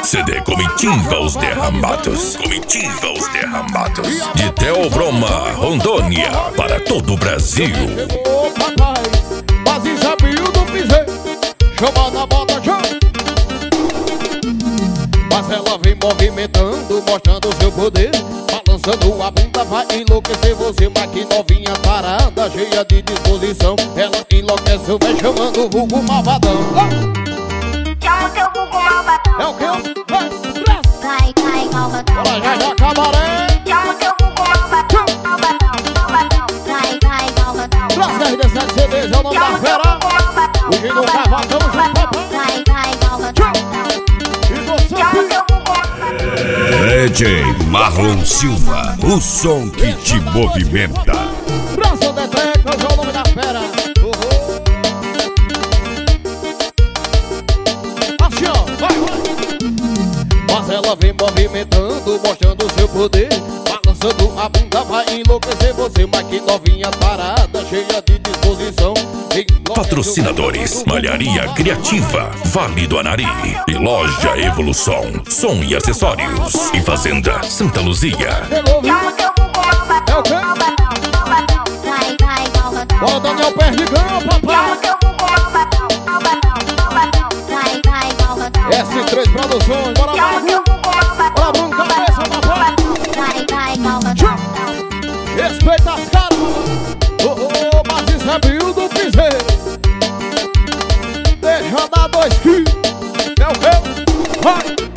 CD Comitiva Os Derramados. Comitiva Os Derramados. De Theobroma, Rondônia, para todo o Brasil. Ô papai, mas Isabel do piseiro, chama na bota já. Mas ela vem movimentando, mostrando seu poder, balançando a bunda, vai enlouquecer você. Mas que novinha parada, cheia de disposição, ela enlouquece, vai chamando o vulgo malvadão. Chama o teu vulgo malvadão. É o que? Vai, malvadão. Olha, já cabaré. Chama o teu vulgo malvadão. Malvadão. Vai, malvadão. Traz RD7 CDs, é o nome da fera. O Gino do Cavadão, junto papai. Vai, malvadão. E você, Chama o teu vulgo malvadão. DJ Marlon Silva, o som que te movimenta. Braço de Tecas, é o nome da fera. Assim, ó, vai. Mas ela vem movimentando, mostrando seu poder, balançando a bunda, vai enlouquecer você. Mas que novinha parada, cheia de disposição. Patrocinadores: Malharia Criativa, Vale do Anari e Loja Evolução, som e acessórios. E Fazenda Santa Luzia. Chama o teu vulgo malvadão. É o quê? Malvadão. Vai, malvadão. Bora, Daniel Perdigão, Chama o papai. teu vulgo malvadão. Malvadão. Vai, malvadão. S3 Produções, bora Chama lá. o teu vulgo malvadão. Bora, Bruno Cabeça, papai. Vai, malvadão. Respeita as caras, papai. Mas isso é Bill do piseiro. Deixa dar 2 quilos. É o quê? Vai.